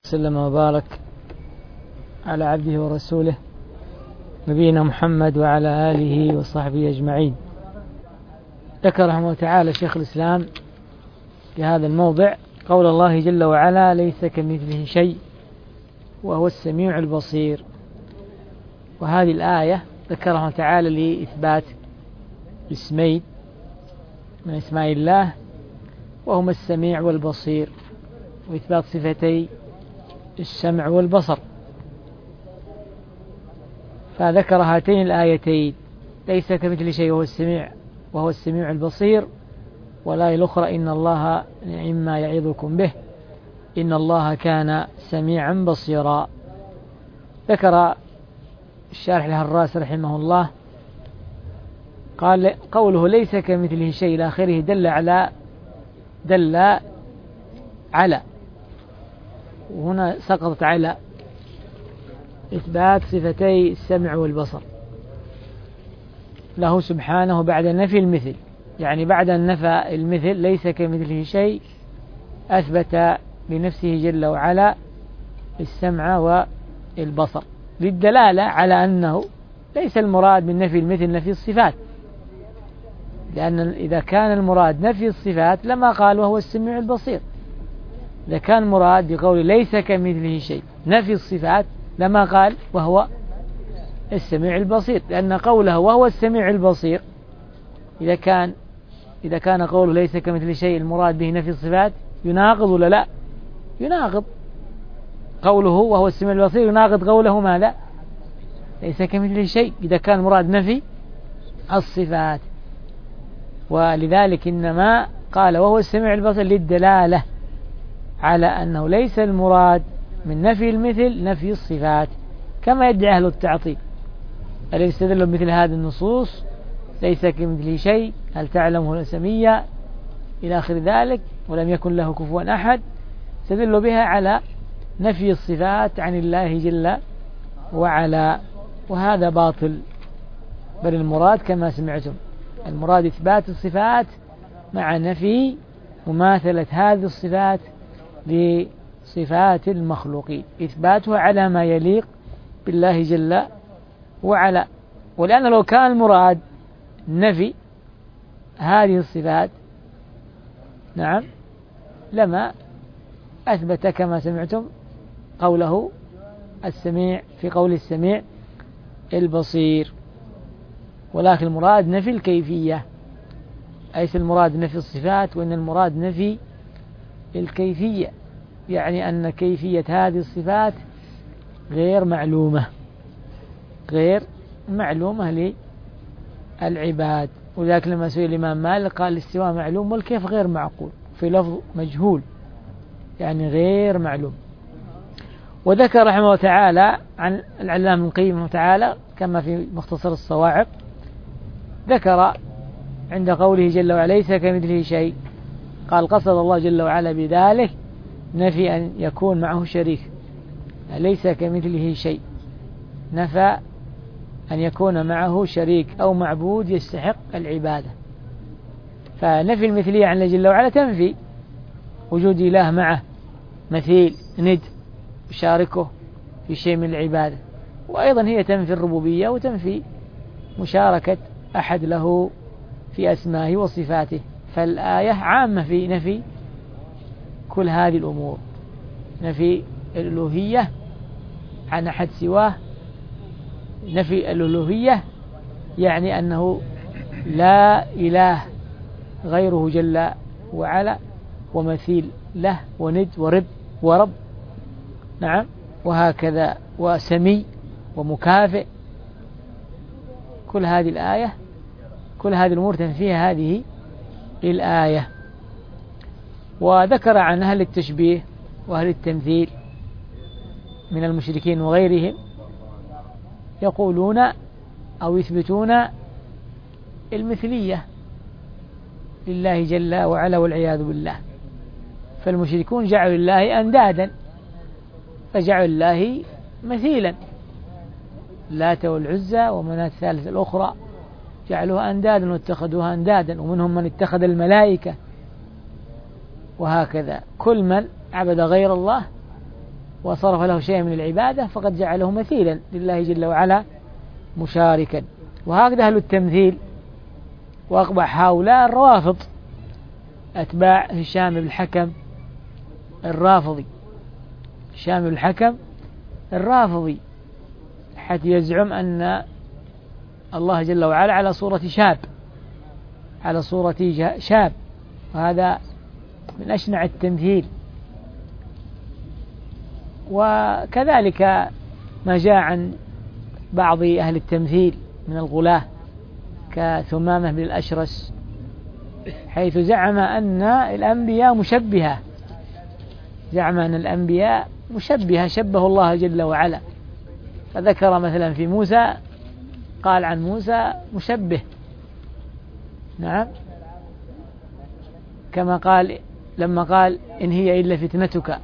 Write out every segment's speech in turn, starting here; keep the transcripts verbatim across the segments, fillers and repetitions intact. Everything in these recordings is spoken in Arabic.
وسلم وبارك على عبده ورسوله نبينا محمد وعلى آله وصحبه أجمعين. ذكر رحمه تعالى شيخ الإسلام في هذا الموضع قول الله جل وعلا: ليس كمثله شيء وهو السميع البصير. وهذه الآية ذكر رحمه تعالى لإثبات اسمين من اسماء الله وهما السميع والبصير، وإثبات صفتي السمع والبصر. فذكر هاتين الآيتين: ليس كمثل شيء وهو السميع وهو السميع البصير، والآية الأخرى: إن الله نعم ما يعظكم به إن الله كان سميعا بصيرا. ذكر الشارح الهراس رحمه الله قال: قوله ليس كمثله شيء إلى آخره دل على دل على وهنا سقطت على إثبات صفتي السمع والبصر له سبحانه بعد نفي المثل، يعني بعد النفى المثل ليس كمثله شيء أثبت لنفسه جل وعلا السمع والبصر، للدلالة على أنه ليس المراد من نفي المثل نفي الصفات، لأن إذا كان المراد نفي الصفات لما قال وهو السميع البصير. إذا كان المراد بقول ليس كمثله شيء نفي الصفات لما قال وهو السميع البصير، لأن قوله وهو السميع البصير إذا كان إذا كان قوله ليس كمثله شيء المراد به نفي الصفات يناقض ولا لا؟ يناقض. قوله وهو السميع البصير يناقض قوله ماذا؟ ليس كمثله شيء إذا كان مراد نفي الصفات. ولذلك إنما قال وهو السميع البصير للدلالة على أنه ليس المراد من نفي المثل نفي الصفات، كما يدعي أهل التعطيل الذين استدلوا بمثل هذه النصوص: ليس كمثله شيء، هل تعلمه السميع، إلى آخر ذلك، ولم يكن له كفوا أحد، استدلوا بها على نفي الصفات عن الله جل وعلا، وهذا باطل. بل المراد كما سمعتم، المراد إثبات الصفات مع نفي مماثلة هذه الصفات لصفات المخلوقين، إثباتها على ما يليق بالله جل وعلا. ولأن لو كان المراد نفي هذه الصفات نعم لما أثبت كما سمعتم قوله السميع في قول السميع البصير، ولكن المراد نفي الكيفية، ليس المراد نفي الصفات، وإن المراد نفي الكيفية، يعني أن كيفية هذه الصفات غير معلومة غير معلومة للعباد. وذلك لما سئل الإمام مالك قال الاستواء معلوم والكيف غير معقول، في لفظ مجهول يعني غير معلوم. وذكر رحمه الله تعالى عن العلامة ابن القيم تعالى كما في مختصر الصواعق، ذكر عند قوله جل وعلا ليس كمثله شيء قال قصد الله جل وعلا بذلك نفي أن يكون معه شريك، ليس كمثله شيء نفى أن يكون معه شريك أو معبود يستحق العبادة. فنفي المثلية عن الله جل وعلا تنفي وجود إله معه مثيل ند يشاركه في شيء من العبادة، وأيضا هي تنفي الربوبية وتنفي مشاركة أحد له في أسمائه وصفاته. فالآية عامة في نفي كل هذه الأمور، نفي الألوهية عن أحد سواه. نفي الألوهية يعني أنه لا إله غيره جل وعلا ومثيل له وند ورب ورب نعم وهكذا وسمي ومكافئ. كل هذه الآية كل هذه الأمور تنفيها هذه الآية. وذكر عن أهل التشبيه وأهل التمثيل من المشركين وغيرهم يقولون أو يثبتون المثلية لله جل وعلا والعياذ بالله. فالمشركون جعلوا الله أندادا، فجعلوا الله مثيلا، اللات والعزى ومناة الثالثة الأخرى جعلوها أندادا واتخذوها أندادا، ومنهم من اتخذ الملائكة. وهكذا كل من عبد غير الله وصرف له شيئا من العبادة فقد جعله مثيلا لله جل وعلا مشاركا. وهكذا أهل التمثيل وأقبح هؤلاء الروافض أتباع هشام بن الحكم الرافضي. هشام بن الحكم الرافضي حتى يزعم أن الله جل وعلا على صورة شاب، على صورة شاب، وهذا من أشنع التمثيل. وكذلك ما جاء عن بعض أهل التمثيل من الغلاة كثمامة بن الأشرس، حيث زعم أن الأنبياء مشبهة، زعم أن الأنبياء مشبهة، شبه الله جل وعلا. فذكر مثلا في موسى، قال عن موسى مشبه، نعم، كما قال لما قال إن هي إلا فتنتك.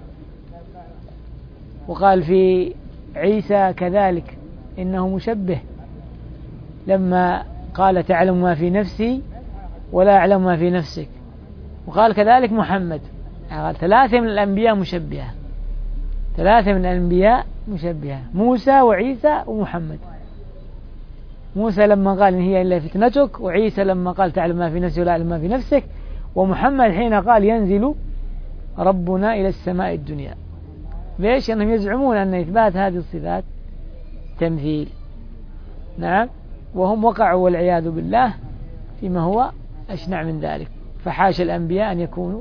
وقال في عيسى كذلك إنه مشبه، لما قال تعلم ما في نفسي ولا أعلم ما في نفسك. وقال كذلك محمد، قال ثلاثة من الأنبياء مشبهة، ثلاثة من الأنبياء مشبهة، موسى وعيسى ومحمد. موسى لما قال إن هي إلا فتنتك، وعيسى لما قال تعلم ما في نفسي ولا أعلم ما في نفسك، ومحمد حين قال ينزل ربنا إلى السماء الدنيا. ليش؟ أنهم يزعمون أن إثبات هذه الصفات تمثيل، نعم، وهم وقعوا والعياذ بالله فيما هو أشنع من ذلك. فحاش الأنبياء أن يكونوا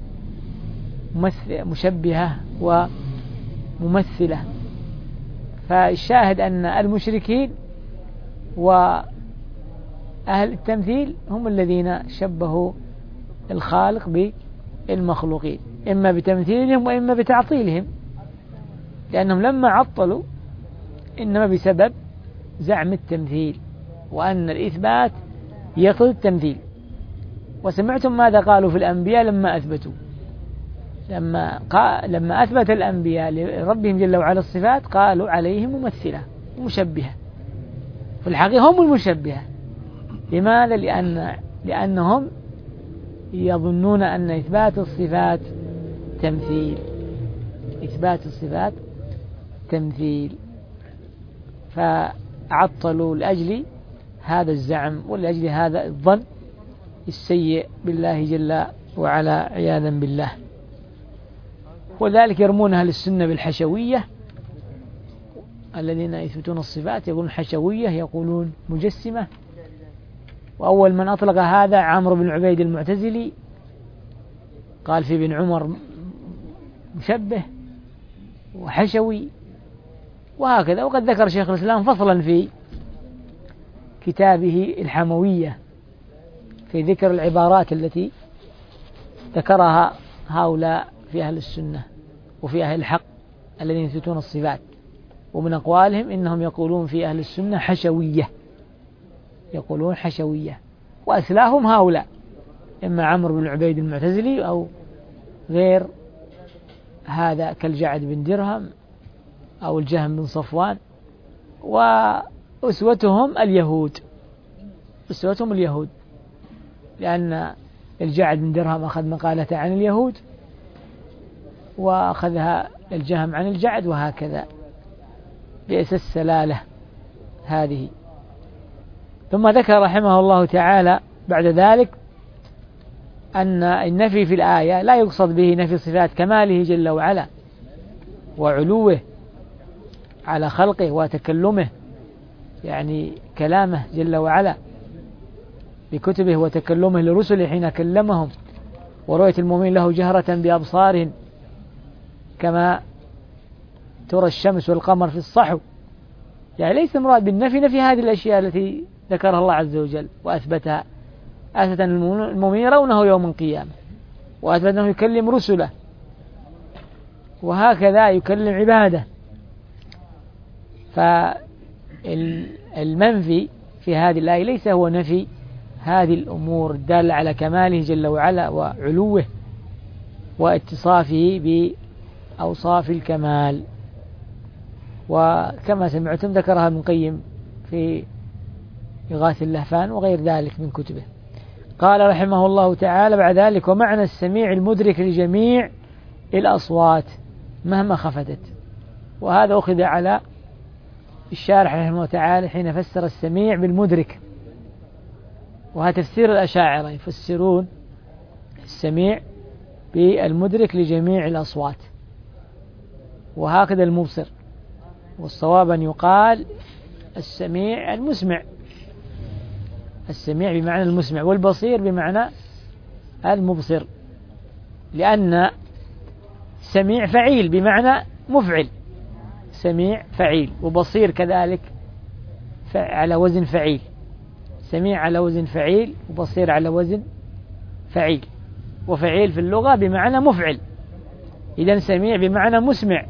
مشبهة وممثلة. فالشاهد أن المشركين وأهل التمثيل هم الذين شبهوا الخالق بالمخلوقين، إما بتمثيلهم وإما بتعطيلهم، لأنهم لما عطلوا إنما بسبب زعم التمثيل، وأن الإثبات يقتضي التمثيل. وسمعتم ماذا قالوا في الأنبياء لما أثبتوا، لما قال لما أثبت الأنبياء لربهم جل وعلا الصفات قالوا عليهم ممثلة مشبهة. في الحقيقة هم المشبهة. لماذا؟ لأن لأنهم يظنون أن إثبات الصفات تمثيل، إثبات الصفات تمثيل، فعطلوا لأجل هذا الزعم ولأجل هذا الظن السيء بالله جل وعلا عياذا بالله. وذلك يرمون أهل السنة بالحشوية، الذين يثبتون الصفات يقولون حشوية، يقولون مجسمة. وأول من أطلق هذا عمرو بن عبيد المعتزلي، قال في ابن عمر مشبه وحشوي وهكذا. وقد ذكر شيخ الإسلام فصلا في كتابه الحموية في ذكر العبارات التي ذكرها هؤلاء في أهل السنة وفي أهل الحق الذين يثبتون الصفات. ومن أقوالهم إنهم يقولون في أهل السنة حشوية، يقولون حشوية. وأسلاهم هؤلاء إما عمرو بن عبيد المعتزلي أو غير هذا كالجعد بن درهم أو الجهم بن صفوان. وأسوتهم اليهود، أسوتهم اليهود، لأن الجعد بن درهم أخذ مقالة عن اليهود وأخذها الجهم عن الجعد، وهكذا بئس السلالة هذه. ثم ذكر رحمه الله تعالى بعد ذلك أن النفي في الآية لا يقصد به نفي صفات كماله جل وعلا وعلوه على خلقه وتكلمه، يعني كلامه جل وعلا بكتبه وتكلمه لرسله حين كلمهم، ورؤية المؤمن له جهرة بأبصارهم كما ترى الشمس والقمر في الصحو. يعني ليس المراد بالنفي نفي هذه الأشياء التي ذكرها الله عز وجل وأثبتها. أثبت أن المؤمن يرونه يوم القيامة، وأثبت أنه يكلم رسله، وهكذا يكلم عباده. فالمنفي في هذه الآية ليس هو نفي هذه الأمور الدالة على كماله جل وعلا وعلوه واتصافه بأوصاف الكمال. وكما سمعتم ذكرها ابن القيم في إغاثة اللهفان وغير ذلك من كتبه. قال رحمه الله تعالى بعد ذلك: ومعنى السميع المدرك لجميع الأصوات مهما خفتت. وهذا أخذ على الشارح رحمه الله تعالى حين فسر السميع بالمدرك، وهذا تفسير الأشاعرة يفسرون السميع بالمدرك لجميع الأصوات، وهكذا المبصر، والصواب أن يقال السميع المسمع، السميع بمعنى المسمع، والبصير بمعنى المبصر، لأن سميع فعيل بمعنى مفعل، سميع فعيل، وبصير كذلك على وزن فعيل، سميع على وزن فعيل وبصير على وزن فعيل، وفعيل في اللغة بمعنى مفعل، إذن سميع بمعنى مسمع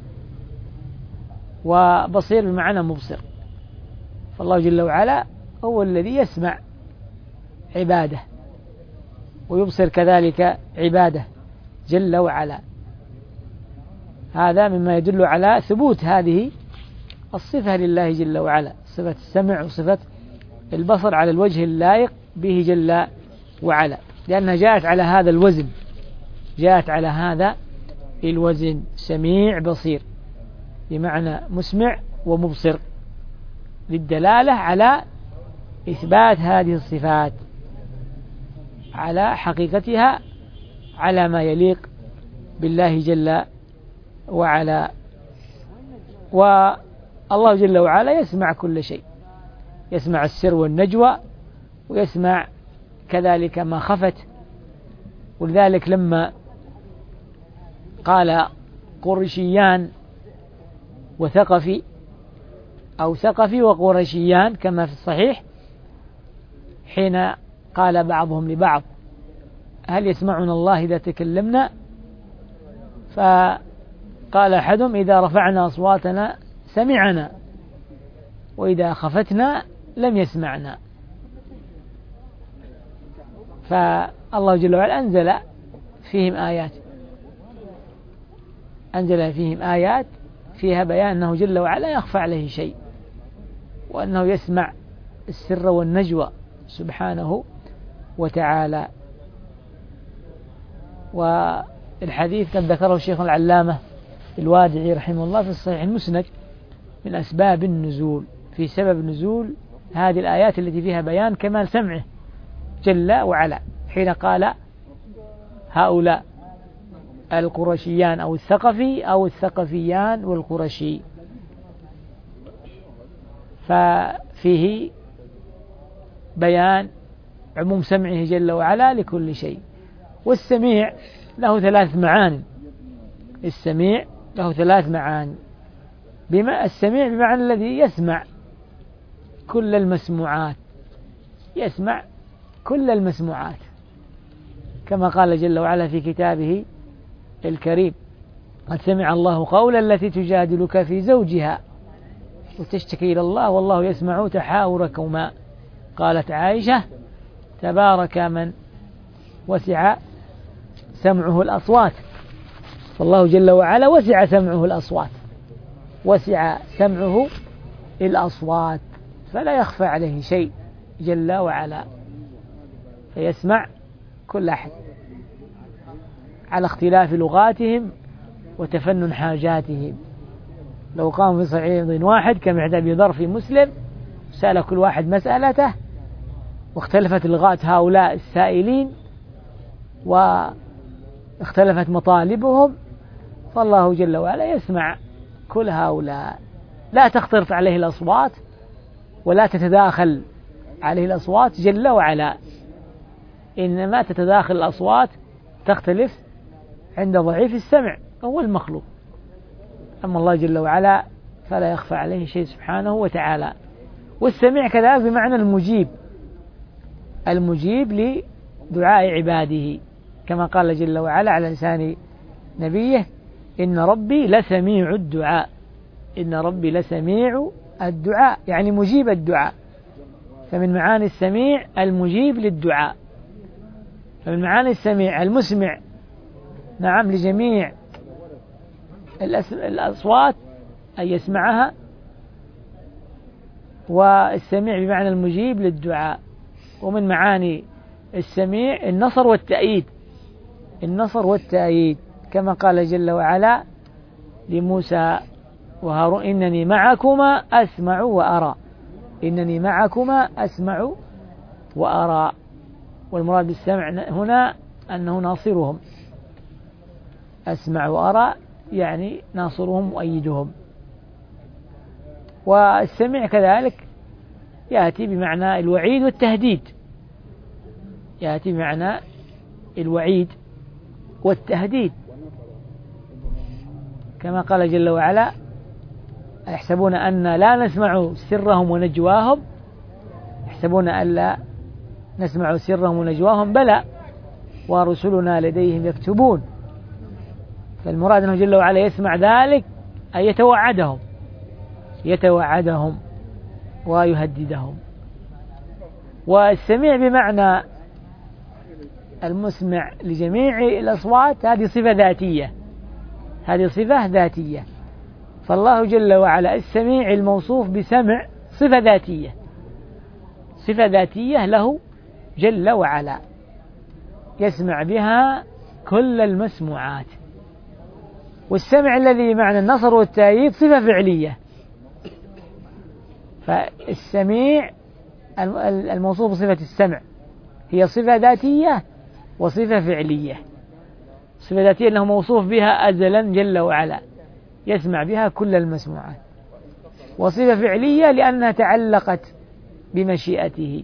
وبصير بمعنى مبصر. فالله جل وعلا هو الذي يسمع عباده ويبصر كذلك عباده جل وعلا. هذا مما يدل على ثبوت هذه الصفة لله جل وعلا، صفة السمع وصفة البصر على الوجه اللائق به جل وعلا، لأنها جاءت على هذا الوزن، جاءت على هذا الوزن، سميع بصير بمعنى مسمع ومبصر، للدلالة على إثبات هذه الصفات على حقيقتها على ما يليق بالله جل وعلا. والله جل وعلا يسمع كل شيء، يسمع السر والنجوى، ويسمع كذلك ما خفت. ولذلك لما قال قرشيان وثقفي أو ثقفي وقرشيان كما في الصحيح، حين قال بعضهم لبعض هل يسمعنا الله إذا تكلمنا؟ فقال أحدهم إذا رفعنا أصواتنا سمعنا، وإذا خفتنا لم يسمعنا. فالله جل وعلا أنزل فيهم آيات، أنزل فيهم آيات فيها بيان أنه جل وعلا يخفى عليه شيء، وأنه يسمع السر والنجوى سبحانه وتعالى. والحديث قد ذكره الشيخ العلامة الوادعي رحمه الله في الصحيح المسند من أسباب النزول، في سبب نزول هذه الآيات التي فيها بيان كمال سمعه جل وعلا، حين قال هؤلاء القرشيان أو الثقفي أو الثقفيان والقرشي، ففيه بيان عموم سمعه جل وعلا لكل شيء. والسميع له ثلاث معاني، السميع له ثلاث معاني، بما السميع بمعنى الذي يسمع كل المسموعات، يسمع كل المسموعات، كما قال جل وعلا في كتابه الكريم قد سمع الله قول التي تجادلك في زوجها وتشتكي إلى الله والله يسمع تحاوركما. قالت عائشة تبارك من وسع سمعه الأصوات، فالله جل وعلا وسع سمعه الأصوات، وسع سمعه الأصوات، فلا يخفى عليه شيء جل وعلا، فيسمع كل أحد على اختلاف لغاتهم وتفنن حاجاتهم. لو قاموا في صعيد واحد كما حدث بضر في مسلم سأل كل واحد مسألته، واختلفت لغات هؤلاء السائلين واختلفت مطالبهم، فالله جل وعلا يسمع كل هؤلاء، لا تختلط عليه الأصوات ولا تتداخل عليه الأصوات جل وعلا، إنما تتداخل الأصوات تختلف عند ضعيف السمع هو المخلوق، أما الله جل وعلا فلا يخفى عليه شيء سبحانه وتعالى. والسميع كذلك بمعنى المجيب، المجيب لدعاء عباده، كما قال جل وعلا على لسان نبيه إن ربي لسميع الدعاء، إن ربي لسميع الدعاء، يعني مجيب الدعاء. فمن معاني السميع المجيب للدعاء، فمن معاني السميع المسمع نعم لجميع الأصوات أن يسمعها، والسميع بمعنى المجيب للدعاء. ومن معاني السميع النصر والتأييد، النصر والتأييد، كما قال جل وعلا لموسى وهارون إنني معكما أسمع وأرى، إنني معكما أسمع وأرى. والمراد بالسمع هنا أنه ناصرهم، أسمع وأرى يعني ناصرهم مؤيدهم. والسمع كذلك يأتي بمعنى الوعيد والتهديد، يأتي بمعنى الوعيد والتهديد، كما قال جل وعلا: يحسبون أن لا نسمع سرهم ونجواهم، يحسبون أن لا نسمع سرهم ونجواهم بلى ورسلنا لديهم يكتبون. فالمراد أنه جل وعلا يسمع ذلك أي يتوعدهم، يتوعدهم ويهددهم. والسميع بمعنى المسمع لجميع الأصوات، هذه صفة ذاتية، هذه صفة ذاتية. فالله جل وعلا السميع الموصوف بسمع صفة ذاتية، صفة ذاتية له جل وعلا، يسمع بها كل المسموعات. والسمع الذي بمعنى النصر والتأييد صفة فعلية. فالسميع الموصوف بصفة السمع هي صفة ذاتية وصفة فعلية. صفة ذاتية أنه موصوف بها أزلا جل وعلا، يسمع بها كل المسموعات. وصفة فعلية لأنها تعلقت بمشيئته.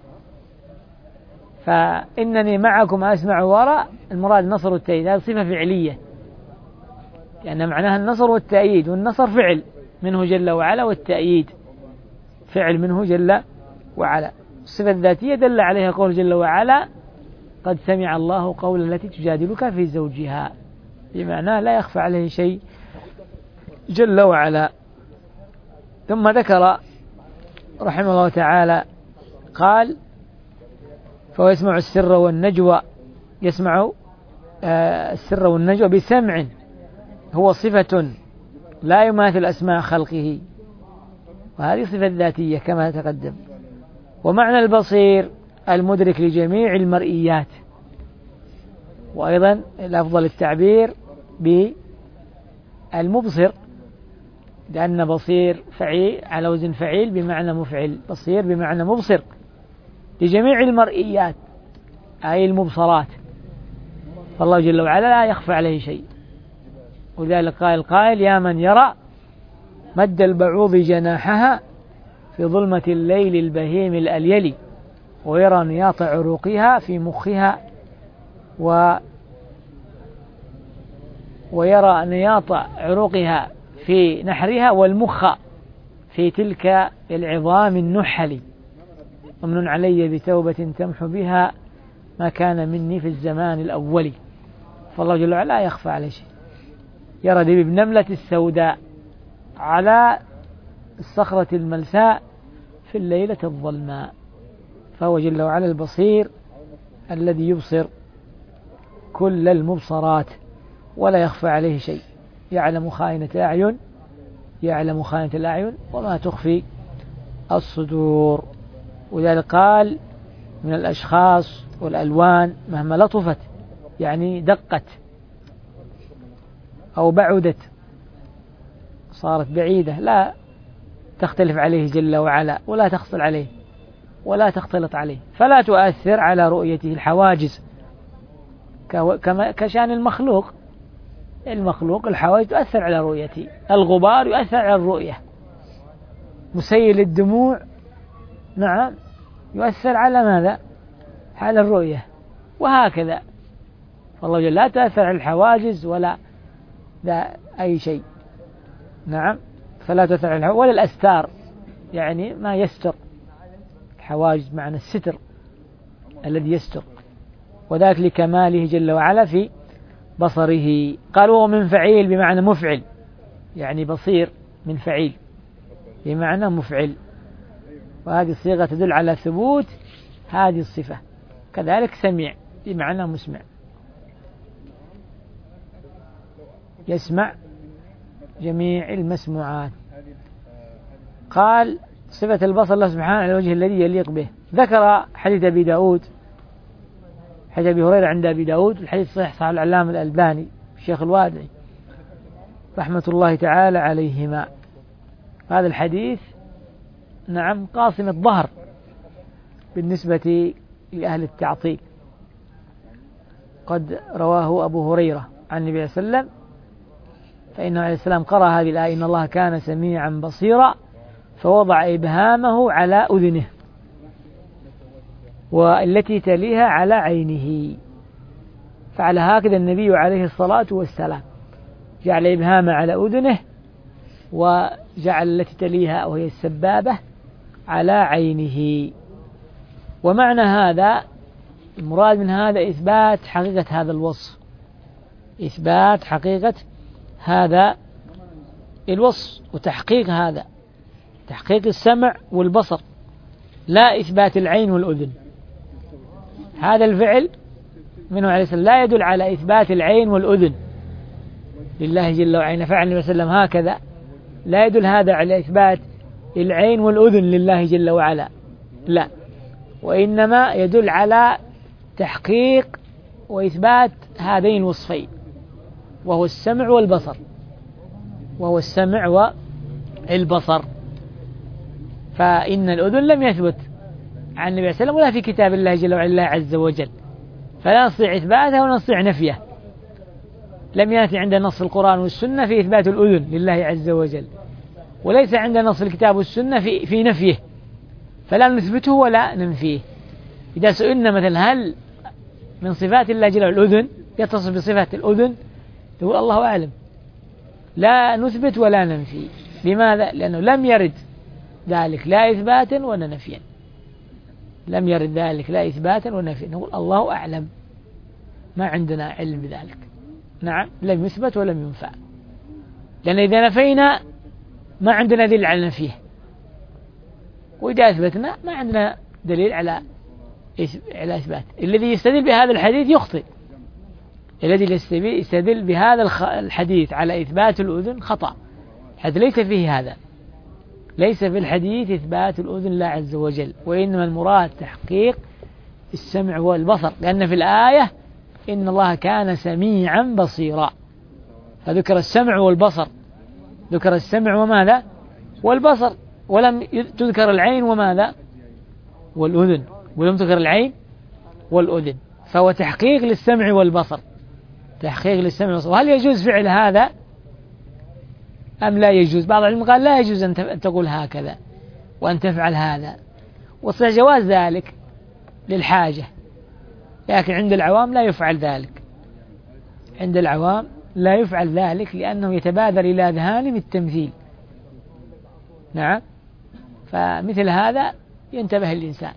فإنني معكم أسمع وأرى، المراد النصر والتأييد، هذه صفة فعلية لأن معناها النصر والتأييد، والنصر فعل منه جل وعلا، والتأييد فعل منه جل وعلا. الصفة الذاتية دل عليها قول جل وعلا: قد سمع الله قول التي تجادلك في زوجها، بمعنى لا يخفى عليه شيء جل وعلا. ثم ذكر رحمه الله تعالى قال: فهو يسمع السر والنجوى، يسمع السر والنجوى بسمع هو صفة لا يماثل أسماء خلقه، وهذه صفة ذاتية كما تقدم. ومعنى البصير المدرك لجميع المرئيات، وأيضا الأفضل التعبير بالمبصر، لأن بصير فعيل على وزن فعيل بمعنى مفعل، بصير بمعنى مبصر لجميع المرئيات أي المبصرات. فالله جل وعلا لا يخفى عليه شيء. وذلك قال القائل: يا من يرى مد البعوض جناحها في ظلمة الليل البهيم الأليل، ويرى نياط عروقها في مخها، و ويرى نياط عروقها في نحرها، والمخ في تلك العظام النحل. ومن علي بتوبة تمحو بها ما كان مني في الزمان الأول. فالله جل وعلا لا يخفى عليه شيء. يرى دبيب نملة السوداء على الصخرة الملساء في الليلة الظلماء. فهو جل وعلا البصير الذي يبصر كل المبصرات ولا يخفى عليه شيء، يعلم خائنة الأعين، يعلم خائنة الأعين وما تخفي الصدور. ولذلك قال: من الأشخاص والألوان مهما لطفت، يعني دقت أو بعدت صارت بعيدة، لا تختلف عليه جل وعلا، ولا تخصل عليه ولا تختلط عليه، فلا تؤثر على رؤيته الحواجز، كما كشان المخلوق. المخلوق الحواجز تؤثر على رؤيته، الغبار يؤثر على الرؤية، مسيل الدموع نعم يؤثر على ماذا؟ على الرؤية، وهكذا. فالله جل لا تأثر على الحواجز ولا لا أي شيء، نعم، فلا تأثر على الحواجز ولا الأستار، يعني ما يستر. الحواجز معنى الستر الذي يستر، وذلك لكماله جل وعلا في بصره. قال: وهو من فعيل بمعنى مفعل، يعني بصير من فعيل بمعنى مفعل، وهذه الصيغة تدل على ثبوت هذه الصفة. كذلك سميع بمعنى مسمع، يسمع جميع المسموعات. قال: صفة البصر الله سبحانه على الوجه الذي يليق به. ذكر حديث أبي داود، حديث أبي هريرة عند أبي داود، الحديث صحيح صحيح العلامة الألباني الشيخ الوادعي، رحمة الله تعالى عليهما. هذا الحديث نعم قاصم الظهر بالنسبة لأهل التعطيل. قد رواه أبو هريرة عن النبي صلى الله عليه وسلم فإنه عليه السلام قرأ هذه الآية إن الله كان سميعا بصيرا فوضع إبهامه على أذنه والتي تليها على عينه، فعل هكذا النبي عليه الصلاة والسلام، جعل إبهامه على أذنه وجعل التي تليها وهي السبابة على عينه. ومعنى هذا المراد من هذا إثبات حقيقة هذا الوصف، إثبات حقيقة هذا الوصف وتحقيق هذا، تحقيق السمع والبصر، لا إثبات العين والأذن. هذا الفعل منه عليه السلام لا يدل على إثبات العين والأذن لله جل وعلا، فعل النبي صلى الله عليه وسلم هكذا لا يدل هذا على إثبات العين والأذن لله جل وعلا، لا، وإنما يدل على تحقيق وإثبات هذين الوصفين وهو السمع والبصر، وهو السمع والبصر. فإن الأذن لم يثبت عن النبي صلى الله عليه وسلم ولا في كتاب الله جل وعلا عز وجل، فلا نستطيع إثباته ولا نستطيع نفيه. لم يأتي عندنا نص القرآن والسنة في إثبات الأذن لله عز وجل، وليس عندنا نص الكتاب والسنة في في نفيه، فلا نثبته ولا ننفيه. إذا سئلنا مثلا هل من صفات الله جل وعلا الأذن يتصف بصفة الأذن، يقول الله أعلم، لا نثبت ولا ننفي. لماذا؟ لأنه لم يرد ذلك لا إثباتا ولا نفيا، لم يرد ذلك لا إثباتا ولا نفيا، نقول الله أعلم، ما عندنا علم بذلك. نعم، لم يثبت ولم ينفع، لأن إذا نفينا ما عندنا دليل على نفيه، وإذا أثبتنا ما عندنا دليل على على إثبات. الذي يستدل بهذا الحديث يخطئ، الذي يستدل بهذا الحديث على إثبات الأذن خطأ، حيث ليس فيه هذا، ليس في الحديث إثبات الأذن لا عز وجل، وإنما المراد تحقيق السمع والبصر، لأن في الآية إن الله كان سميعا بصيرا، فذكر السمع والبصر، ذكر السمع وماذا؟ والبصر، ولم تذكر العين وماذا؟ والأذن، ولم تذكر العين والأذن، فهو تحقيق للسمع والبصر، تحقيق للسمع والبصر. وهل يجوز فعل هذا أم لا يجوز؟ بعض العلماء قال لا يجوز أن تقول هكذا وأن تفعل هذا، وصح جواز ذلك للحاجة، لكن عند العوام لا يفعل ذلك، عند العوام لا يفعل ذلك لأنه يتبادر إلى أذهانهم التمثيل. نعم، فمثل هذا ينتبه الإنسان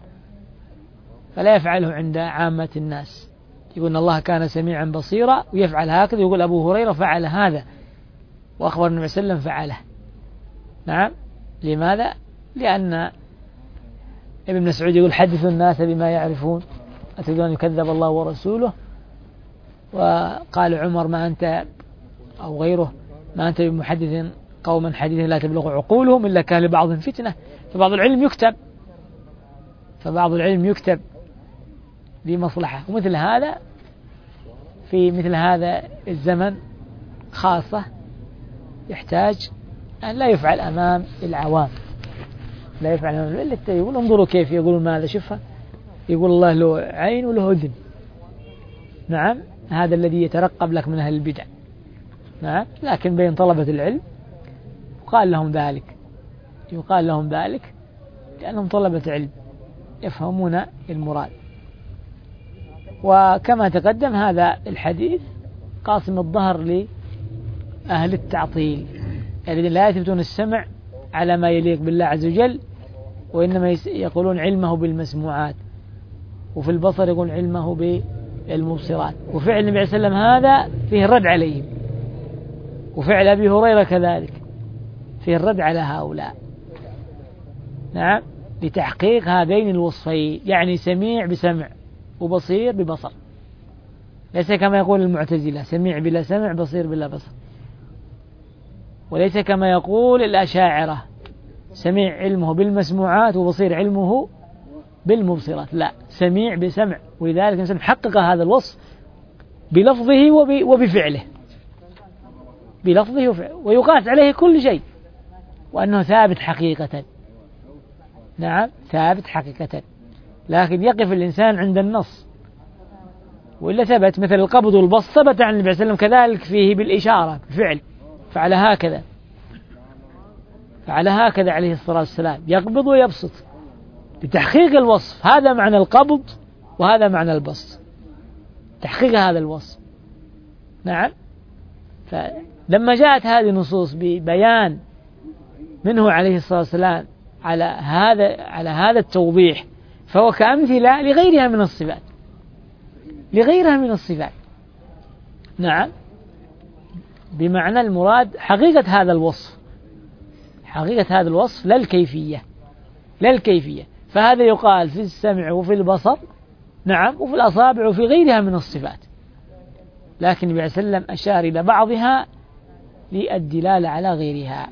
فلا يفعله عند عامة الناس، يقول إن الله كان سميعا بصيرا ويفعل هكذا، يقول أبو هريرة فعل هذا وأخبر النبي صلى الله عليه وسلم فعله. نعم، لماذا؟ لأن ابن مسعود يقول حدثوا الناس بما يعرفون أتريدون أن يكذب الله ورسوله، وقال عمر ما أنت أو غيره ما أنت بمحدث قوما حديثا لا تبلغ عقولهم إلا كان لبعضهم فتنة. فبعض العلم يكتب فبعض العلم يكتب لمصلحة، ومثل هذا في مثل هذا الزمن خاصة يحتاج أن لا يفعل أمام العوام، لا يفعل أمام العوام. يقول انظروا كيف يقولون ماذا، شوفها، يقول الله له عين وله أذن. نعم، هذا الذي يترقب لك من أهل البدع. نعم، لكن بين طلبة العلم يقال لهم ذلك، يقال لهم ذلك لأنهم طلبة علم يفهمون المراد. وكما تقدم هذا الحديث قاسم الظهر لأهل التعطيل الذين لا يثبتون السمع على ما يليق بالله عز وجل، وإنما يقولون علمه بالمسموعات، وفي البصر يقول علمه بالمبصرات. وفعل النبي صلى الله عليه وسلم هذا فيه الرد عليهم، وفعل أبي هريرة كذلك فيه الرد على هؤلاء. نعم، لتحقيق هذين الوصفين، يعني سميع بسمع وبصير ببصر، ليس كما يقول المعتزلة سميع بلا سمع بصير بلا بصر، وليس كما يقول الأشاعرة سميع علمه بالمسموعات وبصير علمه بالمبصرات، لا، سميع بسمع. ولذلك الإنسان حقق هذا الوصف بلفظه وبفعله، بلفظه وفعله، ويقاس عليه كل شيء، وأنه ثابت حقيقة. نعم ثابت حقيقة، لكن يقف الإنسان عند النص، وإلا ثبت مثل القبض والبسط ثبت عن النبي صلى الله عليه وسلم كذلك فيه بالإشارة بالفعل، فعل هكذا فعل هكذا عليه الصلاة والسلام، يقبض ويبسط لتحقيق الوصف. هذا معنى القبض وهذا معنى البسط، تحقيق هذا الوصف. نعم. فلما جاءت هذه النصوص ببيان منه عليه الصلاة والسلام على هذا على هذا التوضيح، فهو كأمثلة لغيرها من الصفات لغيرها من الصفات. نعم، بمعنى المراد حقيقة هذا الوصف، حقيقة هذا الوصف لا الكيفية لا الكيفية. فهذا يقال في السمع وفي البصر، نعم، وفي الأصابع وفي غيرها من الصفات، لكن النبي صلى الله عليه وسلم أشار إلى بعضها للدلالة على غيرها.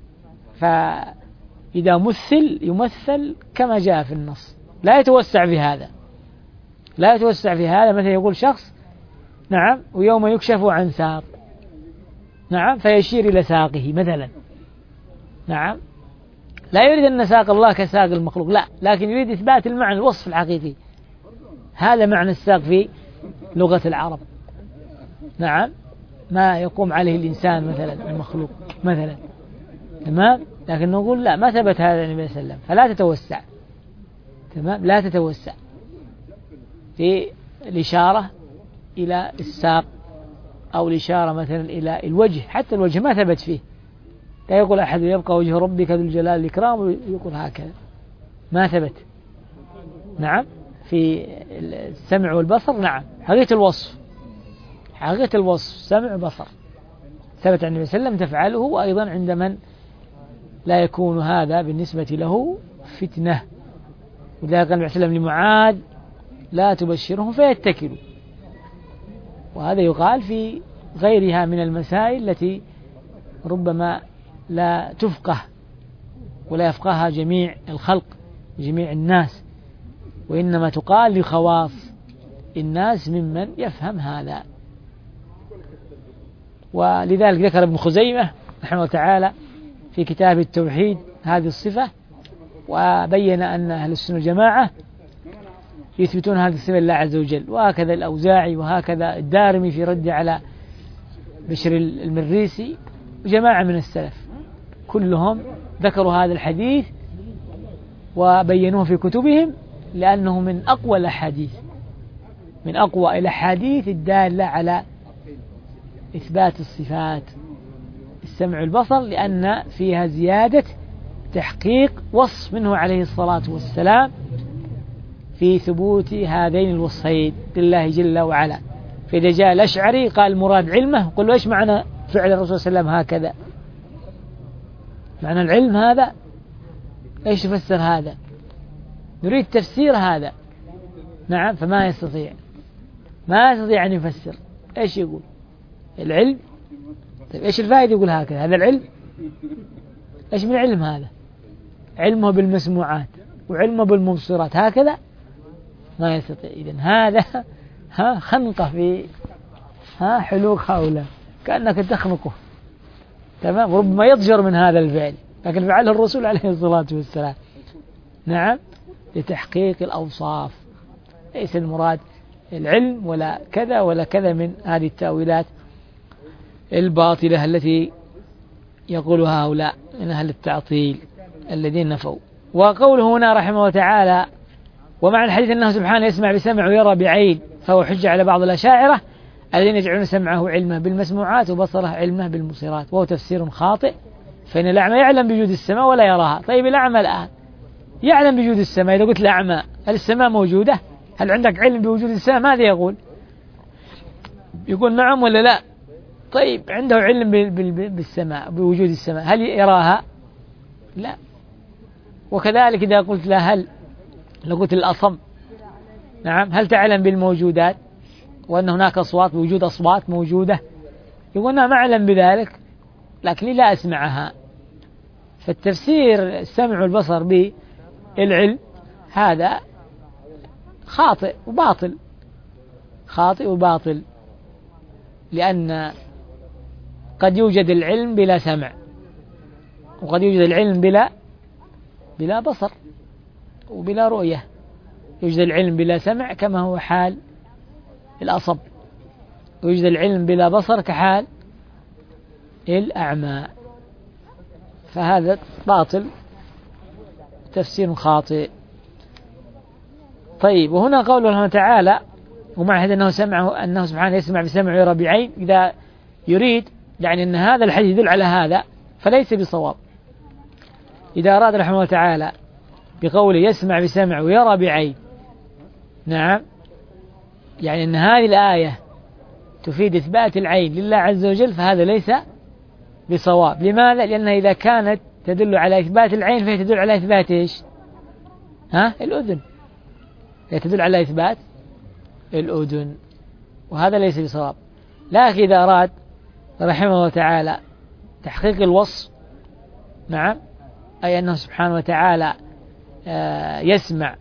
فإذا مثل يمثل كما جاء في النص، لا يتوسع في هذا لا يتوسع في هذا مثل يقول شخص نعم ويوم يكشف عن ساق، نعم، فيشير إلى ساقه مثلا، نعم، لا يريد أن ساق الله كساق المخلوق، لا، لكن يريد إثبات المعنى الوصف الحقيقي. هذا معنى الساق في لغة العرب، نعم، ما يقوم عليه الإنسان مثلا المخلوق مثلا، تمام. لكن نقول لا، ما ثبت هذا النبي صلى الله عليه وسلم، فلا تتوسع، تمام، لا تتوسع في الإشارة إلى الساق أو الإشارة مثلا إلى الوجه، حتى الوجه ما ثبت فيه، لا يقول أحد يبقى وجه ربك ذو الجلال والإكرام ويقول هكذا، ما ثبت. نعم، في السمع والبصر، نعم، حقيقة الوصف حقيقة الوصف سمع بصر ثبت عن النبي صلى الله عليه وسلم تفعله، وأيضا عند من لا يكون هذا بالنسبة له فتنة. وذلك قال النبي صلى الله عليه وسلم لمعاذ لا تبشرهم فيتكلوا، وهذا يقال في غيرها من المسائل التي ربما لا تفقه ولا يفقهها جميع الخلق جميع الناس، وإنما تقال لخواص الناس ممن يفهم هذا. ولذلك ذكر ابن خزيمة رحمه الله تعالى في كتاب التوحيد هذه الصفة، وبين أن أهل السنة والجماعة يثبتون هذه الصفة لله عز وجل، وهكذا الأوزاعي وهكذا الدارمي في رد على بشر المريسي وجماعة من السلف، كلهم ذكروا هذا الحديث وبينوه في كتبهم، لأنه من أقوى الأحاديث من أقوى الأحاديث الدالة على إثبات الصفات السمع والبصر، لأن فيها زيادة تحقيق وصف منه عليه الصلاة والسلام في ثبوت هذين الوصفين لله جل وعلا. فإذا جاء الأشعري قال المراد علمه، قل له إيش معنى فعل الرسول صلى الله عليه وسلم هكذا؟ معنى العلم هذا، إيش يفسر هذا؟ نريد تفسير هذا، نعم، فما يستطيع ما يستطيع أن يفسر. إيش يقول؟ العلم. طيب إيش الفائدة يقول هكذا؟ هذا العلم؟ إيش من علم هذا؟ علمه بالمسموعات وعلمه بالمبصرات هكذا؟ ما يستطيع. إذن هذا ها خنقة في ها حلوق هؤلاء، كأنك تخنقه، تمام، وربما يضجر من هذا الفعل، لكن فعله الرسول عليه الصلاة والسلام، نعم، لتحقيق الأوصاف، ليس المراد العلم ولا كذا ولا كذا من هذه التأويلات الباطلة التي يقولها هؤلاء من أهل التعطيل الذين نفوا. وقوله هنا رحمه الله تعالى ومعنى الحديث أنه سبحانه يسمع بسمع ويرى بعين، فهو حجة على بعض الأشاعرة الذين يجعلون سمعه علمه بالمسموعات وبصره علمه بالمبصرات، وهو تفسير خاطئ، فإن الأعمى يعلم بوجود السماء ولا يراها. طيب الأعمى الآن يعلم بوجود السماء، إذا قلت الأعمى هل السماء موجودة؟ هل عندك علم بوجود السماء؟ ماذا يقول؟ يقول نعم ولا لا؟ طيب عنده علم بالسماء بوجود السماء، هل يراها؟ لا. وكذلك إذا قلت له هل لو قلت الأصم نعم هل تعلم بالموجودات وأن هناك أصوات بوجود أصوات موجودة؟ يقول نعم أعلم بذلك لكني لا أسمعها. فالتفسير السمع والبصر بالعلم هذا خاطئ وباطل خاطئ وباطل، لأن قد يوجد العلم بلا سمع، وقد يوجد العلم بلا بلا بصر وبلا رؤية. يوجد العلم بلا سمع كما هو حال الأصم، ويوجد العلم بلا بصر كحال الأعمى، فهذا باطل، تفسير خاطئ. طيب، وهنا قوله الله تعالى ومع هذا أنه سمعه، أنه سبحانه يسمع بسمع ويرى بعين، إذا يريد يعني أن هذا الحديث يدل على هذا فليس بصواب. إذا أراد رحمه الله تعالى بقوله يسمع بسمع ويرى بعين، نعم، يعني أن هذه الآية تفيد إثبات العين لله عز وجل، فهذا ليس بصواب. لماذا؟ لأنها إذا كانت تدل على إثبات العين فهي تدل على إثبات إيش؟ ها؟ الأذن، هي تدل على إثبات الأذن، وهذا ليس بصواب. لكن إذا أراد رحمه الله تعالى تحقيق الوصف، نعم، أي أنه سبحانه وتعالى يسمع،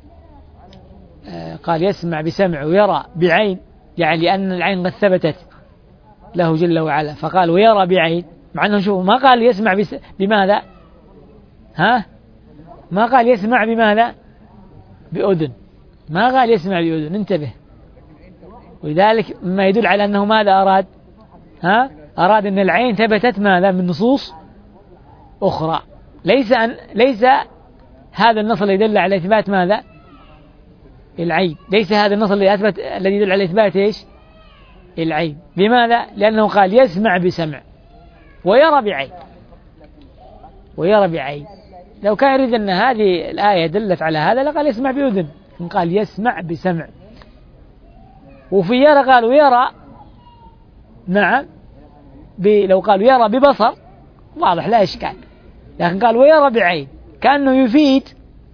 قال يسمع بسمع ويرى بعين، يعني لأن العين قد ثبتت له جل وعلا، فقال ويرى بعين، مع أنه شوف ما قال يسمع بس بماذا؟ ها؟ ما قال يسمع بماذا؟ بأذن، ما قال يسمع بأذن، انتبه. ولذلك ما يدل على أنه ماذا أراد؟ ها؟ أراد أن العين ثبتت ماذا؟ من نصوص أخرى، ليس أن ليس هذا النص الذي يدل على إثبات ماذا؟ العين، ليس هذا النص الذي أثبت الذي يدل على إثبات إيش؟ العين. لماذا؟ لأنه قال يسمع بسمع ويرى بعين، ويرى بعين. لو كان يريد أن هذه الآية دلت على هذا لقال يسمع بأذن، قال يسمع بسمع. وفي يرى قالوا يرى، نعم، لو قالوا يرى ببصر واضح لا إشكال، لكن قال ويرى بعين كأنه يفيد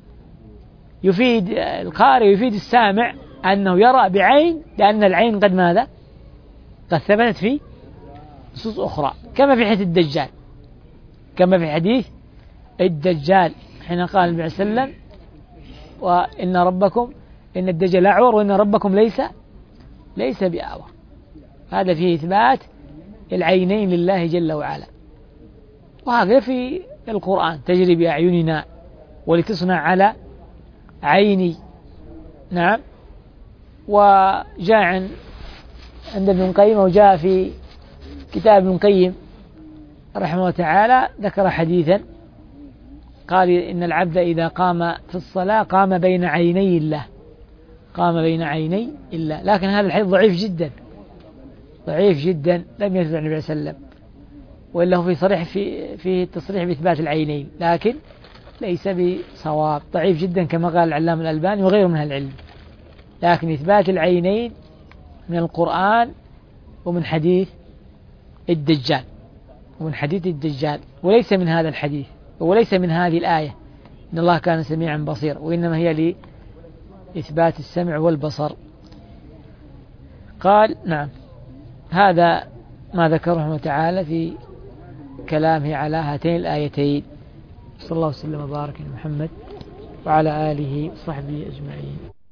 يفيد القارئ، يفيد السامع أنه يرى بعين، لأن العين قد ماذا؟ قد ثبتت في نصوص أخرى، كما في حديث الدجال، كما في حديث الدجال حين قال النبي صلى الله عليه وسلم وإن ربكم إن الدجال أعور وإن ربكم ليس ليس بأعور. هذا فيه إثبات العينين لله جل وعلا، وهذا في القرآن تجري بأعيننا ولتصنع على عيني، نعم. وجاء عند ابن القيم، وجاء في كتاب ابن القيم رحمه الله تعالى ذكر حديثا قال إن العبد إذا قام في الصلاة قام بين عيني الله، قام بين عيني الله. لكن هذا الحديث ضعيف جدا، ضعيف جدا، لم يثبت عن النبي صلى الله عليه وسلم، وإلا هو في صريح في في التصريح بإثبات العينين، لكن ليس بصواب، ضعيف جدا كما قال العلامة الألباني وغيره من أهل العلم. لكن إثبات العينين من القرآن ومن حديث الدجال، ومن حديث الدجال، وليس من هذا الحديث، وليس من هذه الآية إن الله كان سميعا بصيرا، وإنما هي لإثبات السمع والبصر. قال نعم، هذا ما ذكره رحمه تعالى في كلامه على هاتين الآيتين. صلى الله وسلم وبارك على محمد وعلى آله وصحبه أجمعين.